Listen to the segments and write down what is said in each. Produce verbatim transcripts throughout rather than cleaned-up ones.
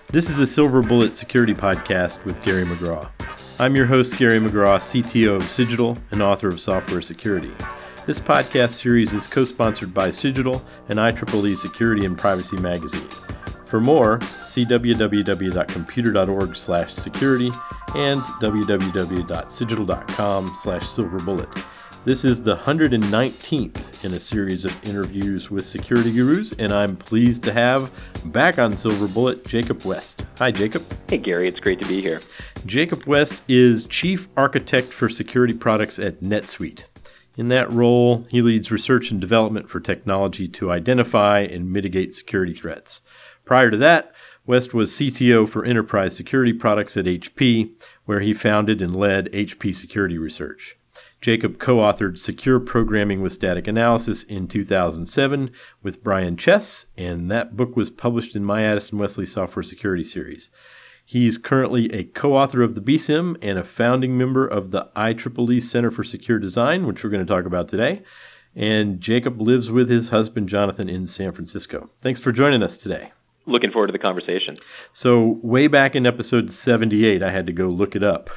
This is a Silver Bullet Security Podcast with Gary McGraw. I'm your host, Gary McGraw, C T O of Cigital and author of Software Security. This podcast series is co-sponsored by Cigital and I triple E Security and Privacy Magazine. For more, see w w w dot computer dot org slash security and w w w dot cigital dot com slash silverbullet. This is the one hundred nineteenth in a series of interviews with security gurus, and I'm pleased to have back on Silver Bullet, Jacob West. Hi, Jacob. Hey, Gary. It's great to be here. Jacob West is Chief Architect for Security Products at NetSuite. In that role, he leads research and development for technology to identify and mitigate security threats. Prior to that, West was C T O for Enterprise Security Products at H P, where he founded and led H P Security Research. Jacob co-authored Secure Programming with Static Analysis in two thousand seven with Brian Chess, and that book was published in my Addison Wesley Software Security series. He's currently a co-author of the B S I M and a founding member of the I triple E Center for Secure Design, which we're going to talk about today. And Jacob lives with his husband, Jonathan, in San Francisco. Thanks for joining us today. Looking forward to the conversation. So way back in episode seventy-eight, I had to go look it up.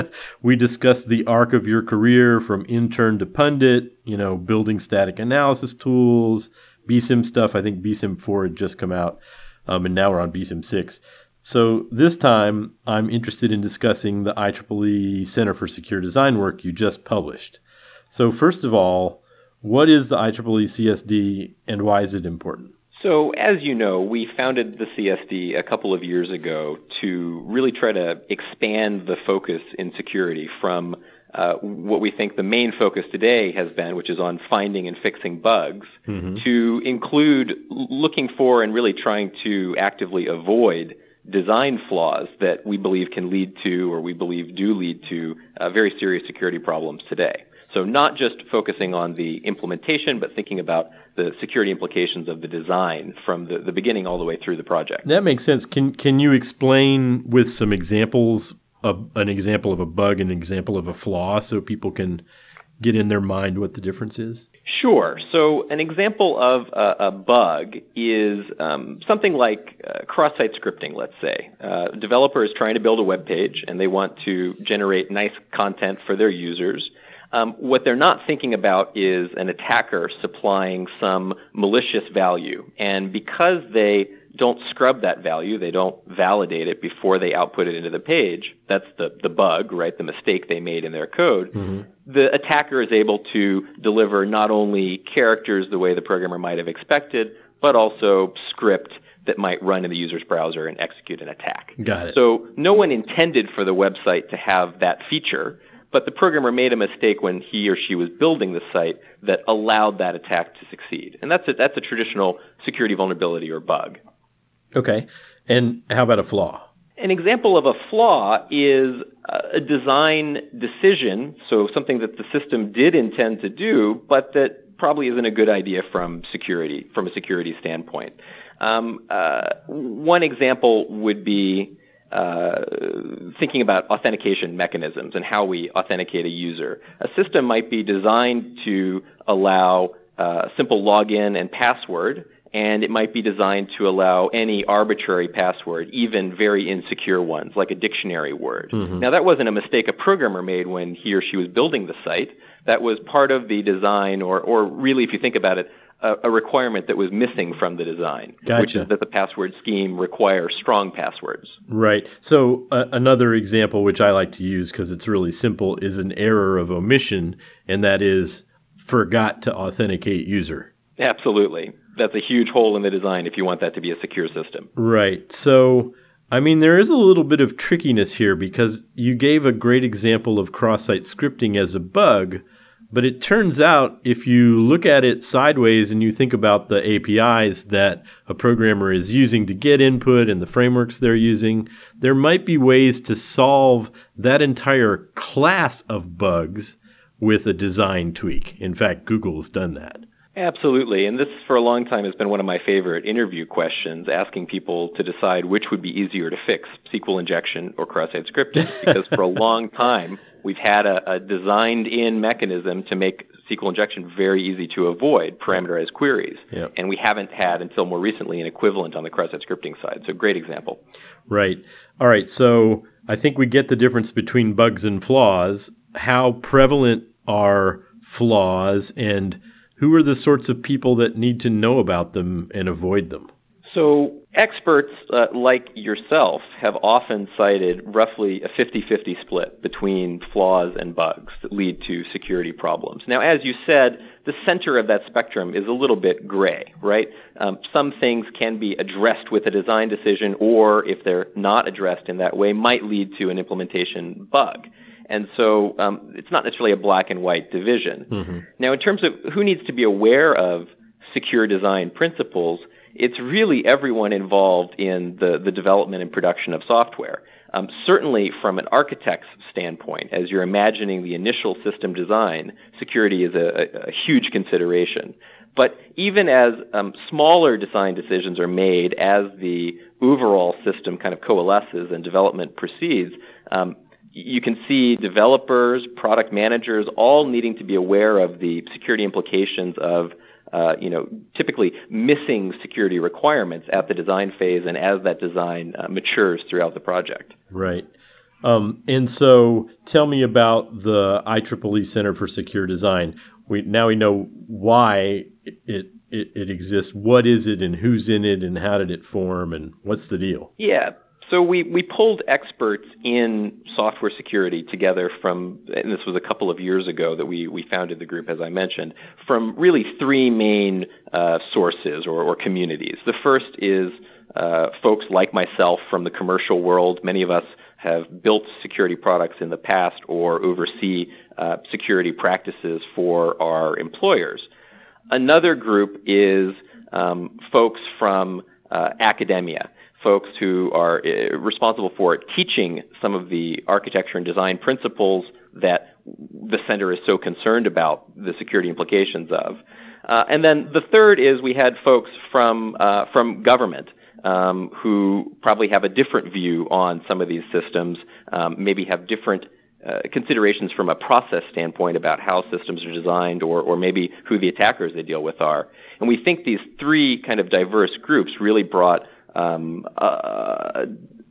We discussed the arc of your career from intern to pundit, you know, building static analysis tools, B S I M stuff. I think B S I M four had just come out, um, and now we're on B S I M six. So this time, I'm interested in discussing the I triple E Center for Secure Design work you just published. So first of all, what is the I triple E C S D and why is it important? So as you know, we founded the C S D a couple of years ago to really try to expand the focus in security from uh, what we think the main focus today has been, which is on finding and fixing bugs, mm-hmm. to include looking for and really trying to actively avoid design flaws that we believe can lead to, or we believe do lead to, uh, very serious security problems today. So not just focusing on the implementation, but thinking about the security implications of the design from the, the beginning all the way through the project. That makes sense. Can can you explain with some examples, of, an example of a bug, an example of a flaw, so people can get in their mind what the difference is? Sure. So an example of a, a bug is um, something like uh, cross-site scripting, let's say. Uh, a developer is trying to build a web page, and they want to generate nice content for their users. Um, what they're not thinking about is an attacker supplying some malicious value. And because they don't scrub that value, they don't validate it before they output it into the page, that's the, the bug, right, the mistake they made in their code, mm-hmm. the attacker is able to deliver not only characters the way the programmer might have expected, but also script that might run in the user's browser and execute an attack. Got it. So no one intended for the website to have that feature, but the programmer made a mistake when he or she was building the site that allowed that attack to succeed. And that's a, that's a traditional security vulnerability or bug. Okay. And how about a flaw? An example of a flaw is a design decision, so something that the system did intend to do, but that probably isn't a good idea from security, from a security standpoint. Um, uh, one example would be Uh, thinking about authentication mechanisms and how we authenticate a user. A system might be designed to allow uh, simple login and password, and it might be designed to allow any arbitrary password, even very insecure ones, like a dictionary word. Mm-hmm. Now, that wasn't a mistake a programmer made when he or she was building the site. That was part of the design, or, or really, if you think about it, a requirement that was missing from the design, gotcha. Which is that the password scheme requires strong passwords. Right. So uh, another example, which I like to use because it's really simple, is an error of omission, and that is forgot to authenticate user. Absolutely. That's a huge hole in the design if you want that to be a secure system. Right. So, I mean, there is a little bit of trickiness here because you gave a great example of cross-site scripting as a bug. But it turns out if you look at it sideways and you think about the A P Is that a programmer is using to get input and the frameworks they're using, there might be ways to solve that entire class of bugs with a design tweak. In fact, Google's done that. Absolutely. And this, for a long time, has been one of my favorite interview questions, asking people to decide which would be easier to fix, S Q L injection or cross-site scripting. Because for a long time, we've had a, a designed-in mechanism to make S Q L injection very easy to avoid parameterized queries. Yep. And we haven't had until more recently an equivalent on the cross-site scripting side. So great example. Right. All right. So I think we get the difference between bugs and flaws. How prevalent are flaws, and who are the sorts of people that need to know about them and avoid them? So experts uh, like yourself have often cited roughly a fifty-fifty split between flaws and bugs that lead to security problems. Now, as you said, the center of that spectrum is a little bit gray, right? Um, some things can be addressed with a design decision, or if they're not addressed in that way, might lead to an implementation bug. And so um, it's not necessarily a black and white division. Mm-hmm. Now, in terms of who needs to be aware of secure design principles, it's really everyone involved in the, the development and production of software. Um, certainly from an architect's standpoint, as you're imagining the initial system design, security is a, a, a huge consideration. But even as um, smaller design decisions are made, as the overall system kind of coalesces and development proceeds, um, you can see developers, product managers, all needing to be aware of the security implications of Uh, you know, typically missing security requirements at the design phase and as that design uh, matures throughout the project. Right. Um, and so tell me about the I triple E Center for Secure Design. We now we know why it, it, it exists. What is it and who's in it and how did it form and what's the deal? Yeah. So we, we pulled experts in software security together from, and this was a couple of years ago that we, we founded the group, as I mentioned, from really three main uh, sources or, or communities. The first is uh, folks like myself from the commercial world. Many of us have built security products in the past or oversee uh, security practices for our employers. Another group is um, folks from uh, academia. Folks who are uh, responsible for teaching some of the architecture and design principles that the center is so concerned about the security implications of. Uh, and then the third is we had folks from uh, from government um, who probably have a different view on some of these systems, um, maybe have different uh, considerations from a process standpoint about how systems are designed, or, or maybe who the attackers they deal with are. And we think these three kind of diverse groups really brought Um, uh,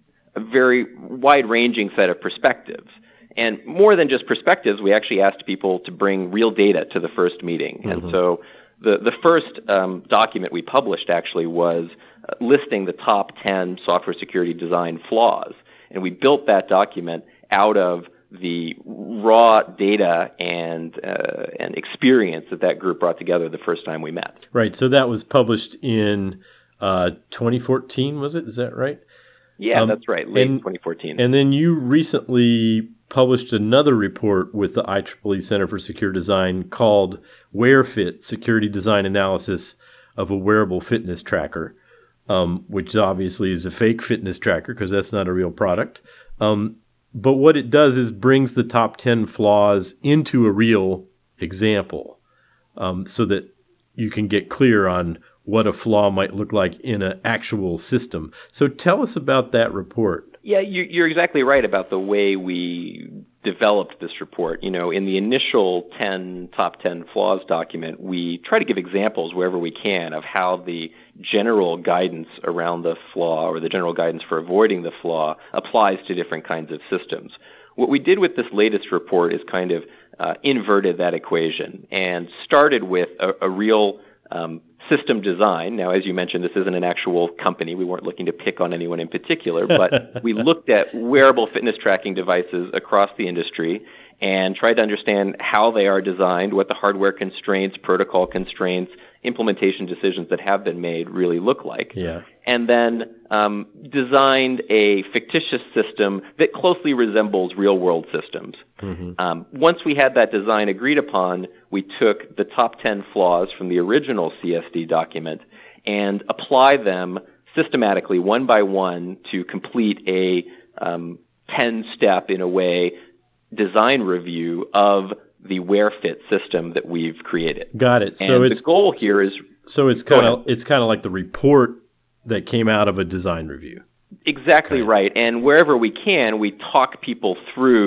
a very wide-ranging set of perspectives. And more than just perspectives, we actually asked people to bring real data to the first meeting. Mm-hmm. And so the, the first um, document we published actually was uh, listing the top ten software security design flaws. And we built that document out of the raw data and uh, and experience that that group brought together the first time we met. Right. So that was published in Uh, twenty fourteen, was it? Is that right? Yeah, um, that's right. Late and, twenty fourteen. And then you recently published another report with the I triple E Center for Secure Design called WearFit, Security Design Analysis of a Wearable Fitness Tracker, um, which obviously is a fake fitness tracker because that's not a real product. Um, but what it does is brings the top ten flaws into a real example um, so that you can get clear on what a flaw might look like in an actual system. So tell us about that report. Yeah, you're exactly right about the way we developed this report. You know, in the initial ten top ten flaws document, we try to give examples wherever we can of how the general guidance around the flaw or the general guidance for avoiding the flaw applies to different kinds of systems. What we did with this latest report is kind of uh, inverted that equation and started with a, a real um, system design. Now, as you mentioned, this isn't an actual company. We weren't looking to pick on anyone in particular, but we looked at wearable fitness tracking devices across the industry and tried to understand how they are designed, what the hardware constraints, protocol constraints, implementation decisions that have been made really look like. Yeah. And then um, designed a fictitious system that closely resembles real-world systems. Mm-hmm. Um, once we had that design agreed upon, we took the top ten flaws from the original C S D document and applied them systematically, one by one, to complete a um, ten-step, in a way, design review of the WearFit system that we've created. Got it. And so it's, the goal here is so it's kind of it's kind of like the report that came out of a design review. Exactly okay. right. And wherever we can, we talk people through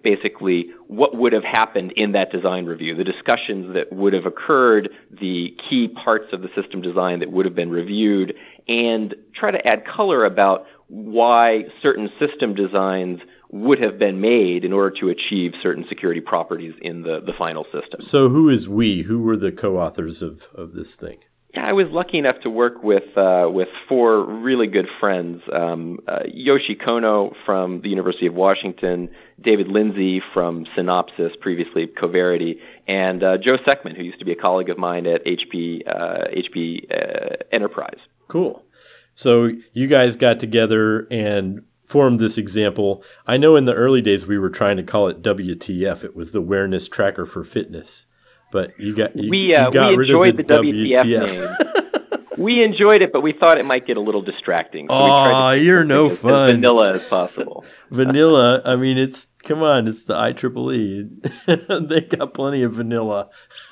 basically what would have happened in that design review, the discussions that would have occurred, the key parts of the system design that would have been reviewed, and try to add color about why certain system designs would have been made in order to achieve certain security properties in the, the final system. So who is we? Who were the co-authors of, of this thing? Yeah, I was lucky enough to work with uh, with four really good friends. Um, uh, Yoshi Kono from the University of Washington, David Lindsay from Synopsys, previously Coverity, and uh, Joe Seckman, who used to be a colleague of mine at H P uh, H P uh, Enterprise. Cool. So you guys got together and formed this example. I know in the early days we were trying to call it W T F. It was the Awareness Tracker for Fitness. But you got you, we uh, you got we rid enjoyed of the, the W T F, W T F name. We enjoyed it, but we thought it might get a little distracting. So oh, we tried to you're no as, fun. As vanilla as possible. Vanilla. I mean, it's come on. It's the I triple E. They got plenty of vanilla.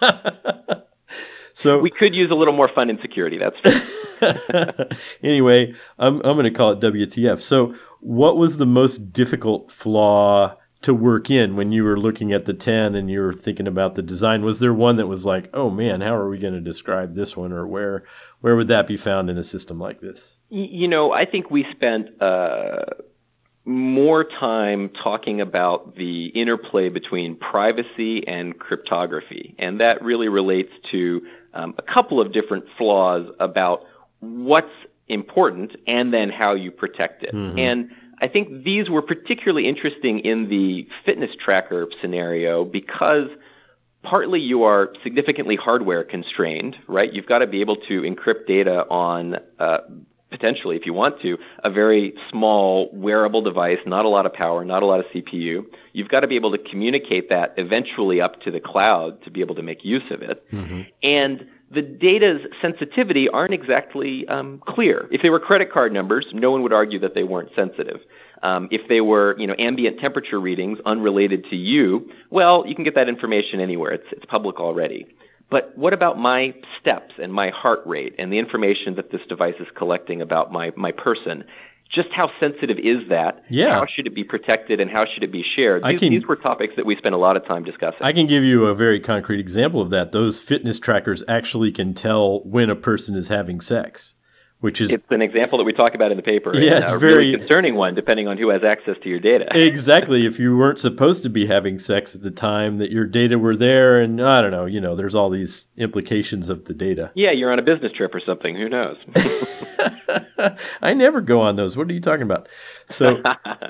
So we could use a little more fun in security. That's true. Anyway, I'm I'm going to call it W T F. So, what was the most difficult flaw to work in when you were looking at the ten and you were thinking about the design? Was there one that was like, oh man, how are we going to describe this one, or where where would that be found in a system like this? You know, I think we spent uh, more time talking about the interplay between privacy and cryptography, and that really relates to um, a couple of different flaws about what's important and then how you protect it. Mm-hmm. And I think these were particularly interesting in the fitness tracker scenario because partly you are significantly hardware constrained, right? You've got to be able to encrypt data on, uh, potentially, if you want to, a very small wearable device, not a lot of power, not a lot of C P U. You've got to be able to communicate that eventually up to the cloud to be able to make use of it. Mm-hmm. And the data's sensitivity aren't exactly um, clear. If they were credit card numbers, no one would argue that they weren't sensitive. Um, if they were, you know, ambient temperature readings unrelated to you, well, you can get that information anywhere. It's, it's public already. But what about my steps and my heart rate and the information that this device is collecting about my, my person? Just how sensitive is that? Yeah. How should it be protected and how should it be shared? These, can, these were topics that we spent a lot of time discussing. I can give you a very concrete example of that. Those fitness trackers actually can tell when a person is having sex, which is... It's an example that we talk about in the paper. Yeah, it's a very really concerning one, depending on who has access to your data. Exactly. If you weren't supposed to be having sex at the time that your data were there, and I don't know, you know, there's all these implications of the data. Yeah, you're on a business trip or something. Who knows? I never go on those. What are you talking about? So,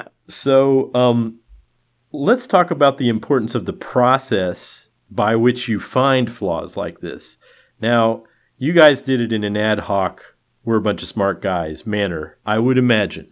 so um, let's talk about the importance of the process by which you find flaws like this. Now, you guys did it in an ad hoc, we're a bunch of smart guys manner, I would imagine.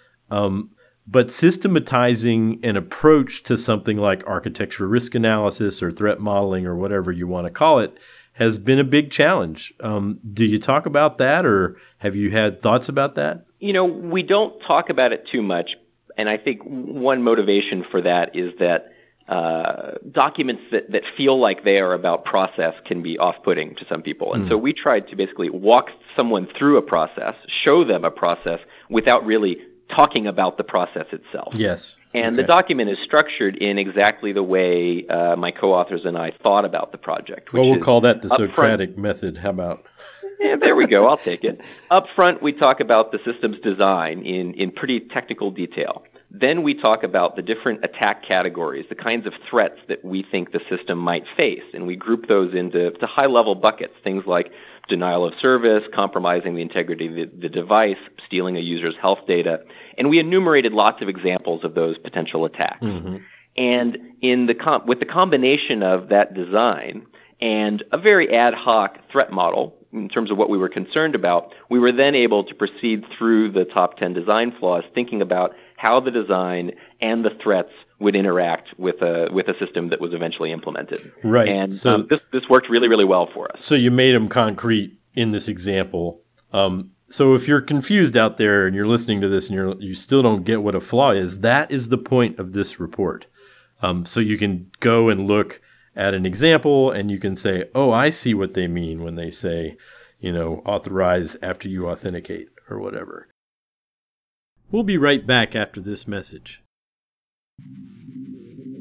Um, but systematizing an approach to something like architecture risk analysis or threat modeling or whatever you want to call it has been a big challenge. Um, do you talk about that, or have you had thoughts about that? You know, we don't talk about it too much, and I think one motivation for that is that uh, documents that, that feel like they are about process can be off-putting to some people. And mm. so we tried to basically walk someone through a process, show them a process without really talking about the process itself. Yes. And okay. the document is structured in exactly the way uh, my co-authors and I thought about the project. Well, we'll call that the Socratic front, method. How about? Yeah, there we go. I'll take it. Up front, we talk about the system's design in, in pretty technical detail. Then we talk about the different attack categories, the kinds of threats that we think the system might face. And we group those into to high-level buckets, things like denial of service, compromising the integrity of the, the device, stealing a user's health data. And we enumerated lots of examples of those potential attacks. Mm-hmm. And in the com- with the combination of that design and a very ad hoc threat model, in terms of what we were concerned about, we were then able to proceed through the top ten design flaws, thinking about how the design and the threats would interact with a with a system that was eventually implemented. Right. And so, um, this this worked really, really well for us. So you made them concrete in this example. Um, so if you're confused out there and you're listening to this and you're you still don't get what a flaw is, that is the point of this report. Um, so you can go and look at an example and you can say, oh, I see what they mean when they say, you know, authorize after you authenticate or whatever. We'll be right back after this message.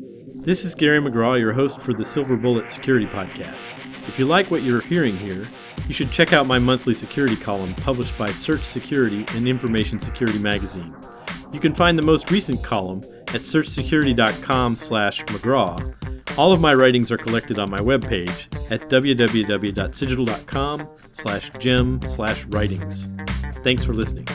This is Gary McGraw, your host for the Silver Bullet Security Podcast. If you like what you're hearing here, you should check out my monthly security column published by Search Security and Information Security Magazine. You can find the most recent column at search security dot com slash McGraw. All of my writings are collected on my webpage at w w w dot cigital dot com slash gem slash writings. Thanks for listening.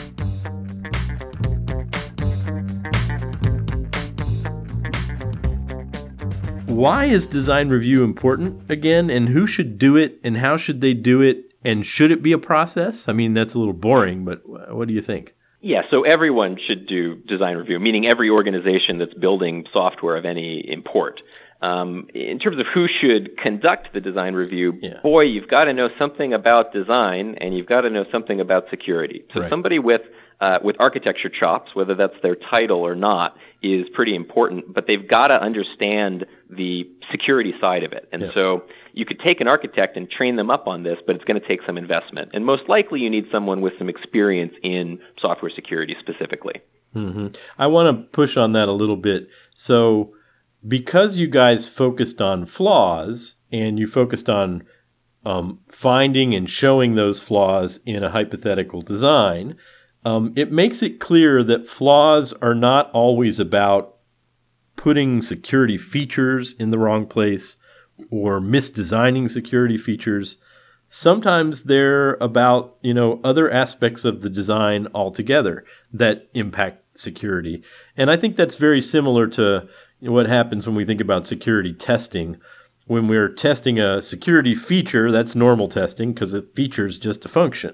Why is design review important again, and who should do it, and how should they do it, and should it be a process? I mean, that's a little boring, but what do you think? Yeah, so everyone should do design review, meaning every organization that's building software of any import. Um, in terms of who should conduct the design review, yeah. boy, you've got to know something about design, and you've got to know something about security. So right. somebody with uh, with architecture chops, whether that's their title or not, is pretty important, but they've got to understand the security side of it. And yeah. so you could take an architect and train them up on this, but it's going to take some investment. And most likely you need someone with some experience in software security specifically. Mm-hmm. I want to push on that a little bit. So because you guys focused on flaws and you focused on um, finding and showing those flaws in a hypothetical design, um, it makes it clear that flaws are not always about putting security features in the wrong place or misdesigning security features. Sometimes they're about, you know, other aspects of the design altogether that impact security. And I think that's very similar to what happens when we think about security testing. When we're testing a security feature, that's normal testing because a feature is just a function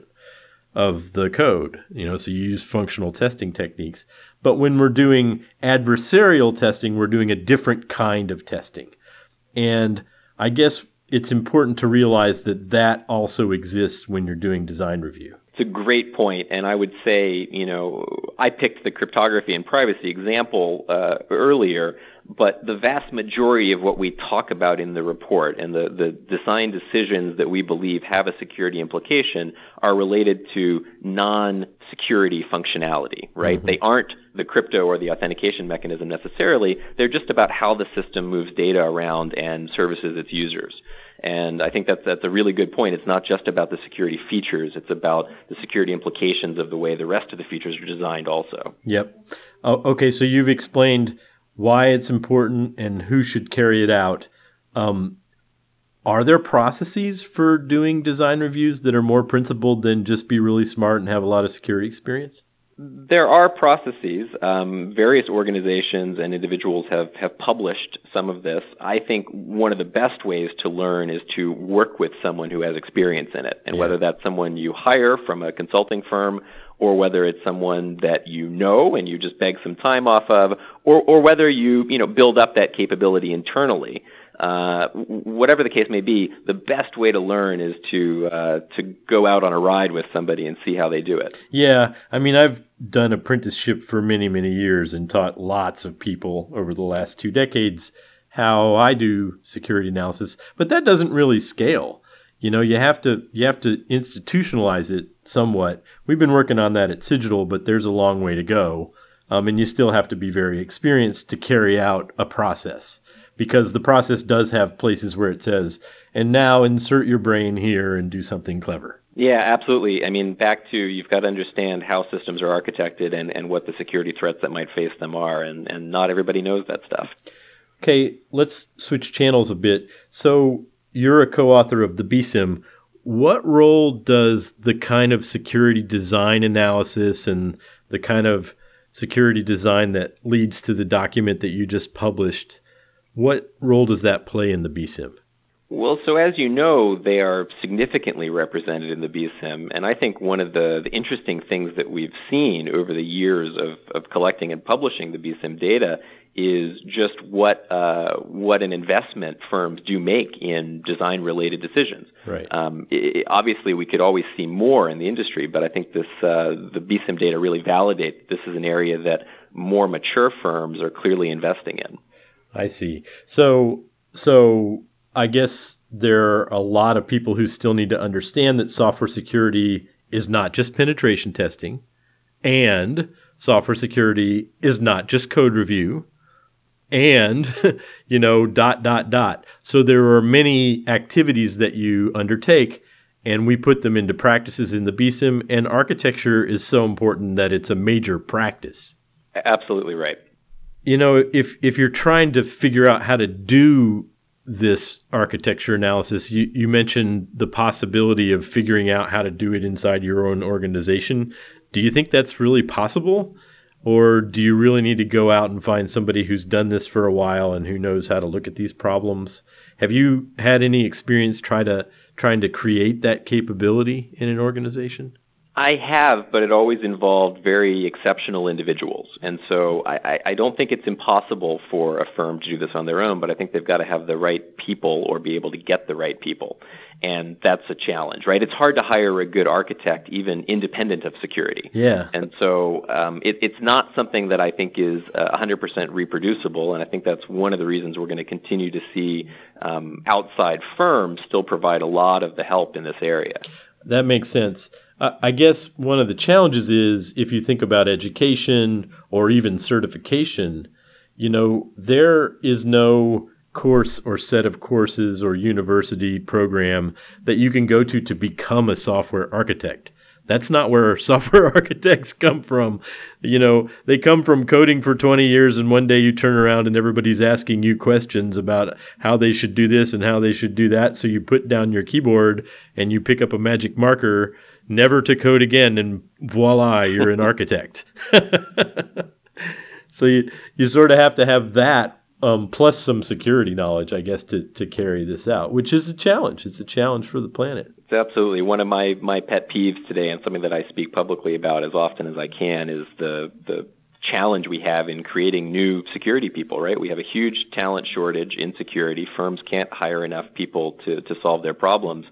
of the code, you know, so you use functional testing techniques. But when we're doing adversarial testing, we're doing a different kind of testing. And I guess it's important to realize that that also exists when you're doing design review. It's a great point, and I would say, you know, I picked the cryptography and privacy example uh, earlier, but the vast majority of what we talk about in the report and the, the design decisions that we believe have a security implication are related to non-security functionality, right? Mm-hmm. They aren't the crypto or the authentication mechanism necessarily. They're just about how the system moves data around and services its users. And I think that's, that's a really good point. It's not just about the security features. It's about the security implications of the way the rest of the features are designed also. Yep. Oh, okay, so you've explained why it's important and who should carry it out. Um, are there processes for doing design reviews that are more principled than just be really smart and have a lot of security experience? There are processes. Um, various organizations and individuals have, have published some of this. I think one of the best ways to learn is to work with someone who has experience in it. And yeah. whether that's someone you hire from a consulting firm or whether it's someone that you know and you just beg some time off of, or, or whether you, you know, build up that capability internally. Uh, whatever the case may be, the best way to learn is to uh, to go out on a ride with somebody and see how they do it. Yeah, I mean, I've done apprenticeship for many, many years and taught lots of people over the last two decades how I do security analysis, but that doesn't really scale. You know, you have to you have to institutionalize it somewhat. We've been working on that at Cigital, but there's a long way to go, um, and you still have to be very experienced to carry out a process. Because the process does have places where it says, and now insert your brain here and do something clever. Yeah, absolutely. I mean, back to you've got to understand how systems are architected and, and what the security threats that might face them are, and, and not everybody knows that stuff. Okay, let's switch channels a bit. So you're a co-author of the B S I M. What role does the kind of security design analysis and the kind of security design that leads to the document that you just published, what role does that play in the B S I M? Well, so as you know, they are significantly represented in the B S I M, and I think one of the, the interesting things that we've seen over the years of, of collecting and publishing the B S I M data is just what uh, what an investment firms do make in design-related decisions. Right. Um, it, obviously, we could always see more in the industry, but I think this uh, the B S I M data really validates this is an area that more mature firms are clearly investing in. I see. So, so I guess there are a lot of people who still need to understand that software security is not just penetration testing, and software security is not just code review, and, you know, dot, dot, dot. So there are many activities that you undertake, and we put them into practices in the B S I M, and architecture is so important that it's a major practice. Absolutely right. You know, if if you're trying to figure out how to do this architecture analysis, you, you mentioned the possibility of figuring out how to do it inside your own organization. Do you think that's really possible? Or do you really need to go out and find somebody who's done this for a while and who knows how to look at these problems? Have you had any experience try to trying to create that capability in an organization? I have, but it always involved very exceptional individuals. And so I, I don't think it's impossible for a firm to do this on their own, but I think they've got to have the right people or be able to get the right people. And that's a challenge, right? It's hard to hire a good architect, even independent of security. Yeah. And so um, it, it's not something that I think is uh, one hundred percent reproducible, and I think that's one of the reasons we're going to continue to see um, outside firms still provide a lot of the help in this area. That makes sense. I guess one of the challenges is if you think about education or even certification, you know, there is no course or set of courses or university program that you can go to to become a software architect. That's not where software architects come from. You know, they come from coding for twenty years, and one day you turn around and everybody's asking you questions about how they should do this and how they should do that. So you put down your keyboard and you pick up a magic marker, never to code again, and voila, you're an architect. So you, you sort of have to have that um, plus some security knowledge, I guess, to, to carry this out, which is a challenge. It's a challenge for the planet. It's absolutely one of my, my pet peeves today, and something that I speak publicly about as often as I can, is the the challenge we have in creating new security people, right? We have a huge talent shortage in security. Firms can't hire enough people to, to solve their problems.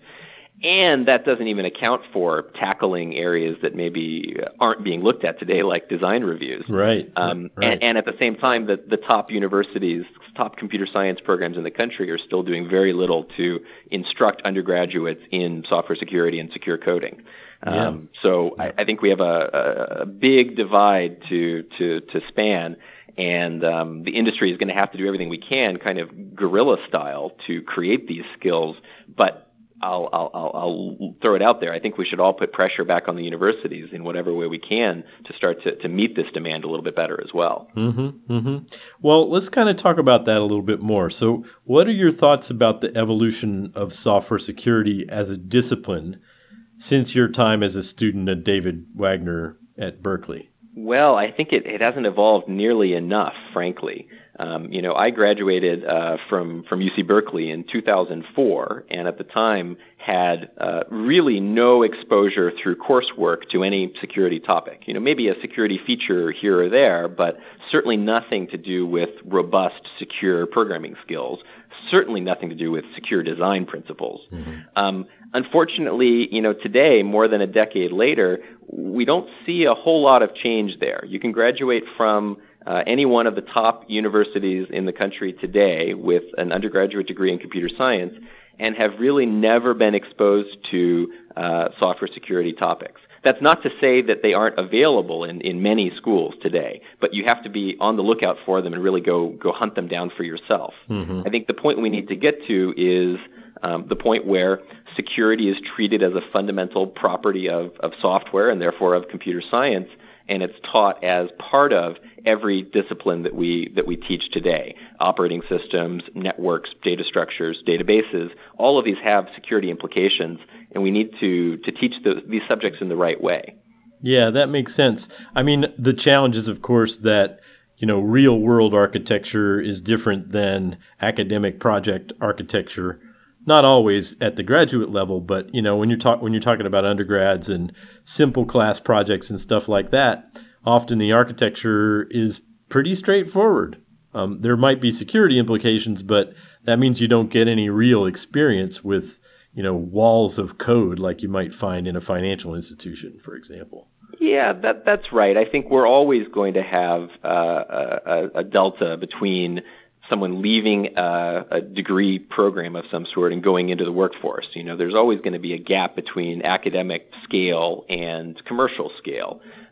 And that doesn't even account for tackling areas that maybe aren't being looked at today, like design reviews. Right. Um, right. And, and at the same time, the, the top universities, top computer science programs in the country are still doing very little to instruct undergraduates in software security and secure coding. Yeah. Um, so I, I think we have a, a big divide to, to, to span. And um, the industry is going to have to do everything we can, kind of guerrilla style, to create these skills. But I'll, I'll, I'll throw it out there. I think we should all put pressure back on the universities in whatever way we can to start to, to meet this demand a little bit better as well. Mm-hmm, mm-hmm. Well, let's kind of talk about that a little bit more. So what are your thoughts about the evolution of software security as a discipline since your time as a student at David Wagner at Berkeley? Well, I think it, it hasn't evolved nearly enough, frankly. Um, you know, I graduated uh, from from U C Berkeley in two thousand four, and at the time had uh, really no exposure through coursework to any security topic. You know, maybe a security feature here or there, but certainly nothing to do with robust, secure programming skills. Certainly nothing to do with secure design principles. Mm-hmm. Um, unfortunately, you know, today, more than a decade later, we don't see a whole lot of change there. You can graduate from Uh, any one of the top universities in the country today with an undergraduate degree in computer science and have really never been exposed to uh, software security topics. That's not to say that they aren't available in, in many schools today, but you have to be on the lookout for them and really go, go hunt them down for yourself. Mm-hmm. I think the point we need to get to is um, the point where security is treated as a fundamental property of, of software and therefore of computer science, and it's taught as part of every discipline that we that we teach today. Operating systems, networks, data structures, databases, all of these have security implications, and we need to, to teach the, these subjects in the right way. Yeah, that makes sense. I mean, the challenge is, of course, that you know, real-world architecture is different than academic project architecture. Not always at the graduate level, but you know, when you're talk when you're talking about undergrads and simple class projects and stuff like that, often the architecture is pretty straightforward. Um, there might be security implications, but that means you don't get any real experience with, you know, walls of code like you might find in a financial institution, for example. Yeah, that that's right. I think we're always going to have uh, a, a delta between someone leaving a, a degree program of some sort and going into the workforce. You know, there's always going to be a gap between academic scale and commercial scale.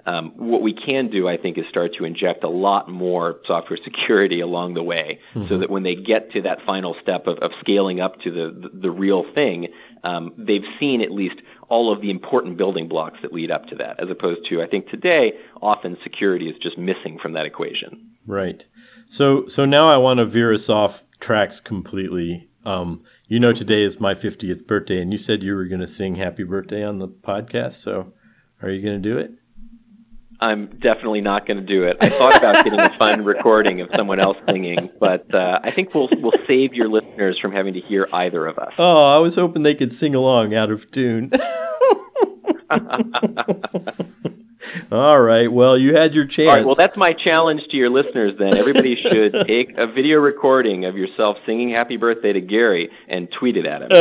Um, what we can do, I think, is start to inject a lot more software security along the way, mm-hmm. so that when they get to that final step of, of scaling up to the, the, the real thing, um, they've seen at least all of the important building blocks that lead up to that, as opposed to, I think today, often security is just missing from that equation. Right. So so now I want to veer us off tracks completely. Um, you know, today is my fiftieth birthday, and you said you were going to sing happy birthday on the podcast. So are you going to do it? I'm definitely not going to do it. I thought about getting a fun recording of someone else singing, but uh, I think we'll we'll save your listeners from having to hear either of us. Oh, I was hoping they could sing along out of tune. All right. Well, you had your chance. All right. Well, that's my challenge to your listeners then. Everybody should take a video recording of yourself singing happy birthday to Gary and tweet it at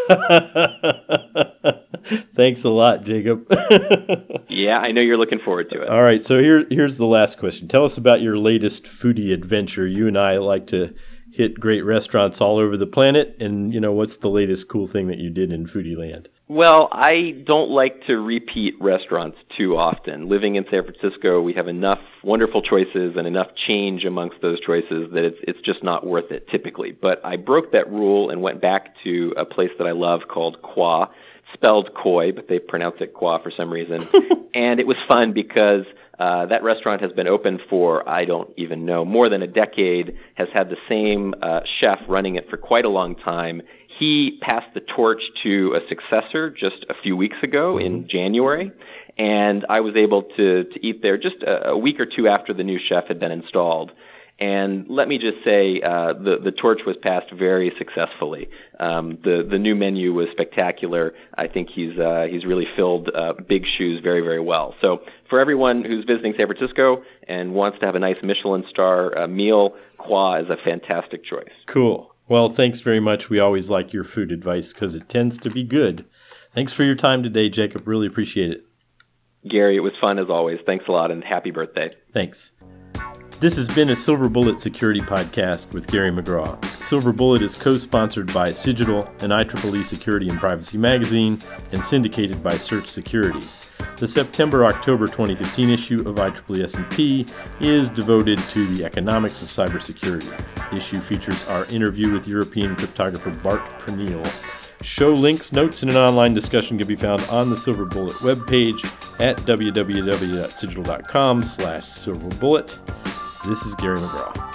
him. Thanks a lot, Jacob. Yeah, I know you're looking forward to it. All right. So here, here's the last question. Tell us about your latest foodie adventure. You and I like to hit great restaurants all over the planet. And, you know, what's the latest cool thing that you did in Foodie Land? Well, I don't like to repeat restaurants too often. Living in San Francisco, we have enough wonderful choices and enough change amongst those choices that it's it's just not worth it typically. But I broke that rule and went back to a place that I love called Kwa, spelled Koi, but they pronounce it Kwa for some reason. And it was fun because uh, that restaurant has been open for, I don't even know, more than a decade, has had the same uh, chef running it for quite a long time. He passed the torch to a successor just a few weeks ago in January, and I was able to, to eat there just a, a week or two after the new chef had been installed. And let me just say, uh, the, the torch was passed very successfully. Um, the, the new menu was spectacular. I think he's, uh, he's really filled uh, big shoes very, very well. So for everyone who's visiting San Francisco and wants to have a nice Michelin star uh, meal, Kwa is a fantastic choice. Cool. Well, thanks very much. We always like your food advice because it tends to be good. Thanks for your time today, Jacob. Really appreciate it. Gary, it was fun as always. Thanks a lot, and happy birthday. Thanks. This has been a Silver Bullet Security Podcast with Gary McGraw. Silver Bullet is co-sponsored by Cigital and I triple E Security and Privacy Magazine and syndicated by Search Security. The September-October twenty fifteen issue of I triple E S and P is devoted to the economics of cybersecurity. The issue features our interview with European cryptographer Bart Pernille. Show links, notes, and an online discussion can be found on the Silver Bullet webpage at w w w dot cigital dot com slash silver bullet. This is Gary McGraw.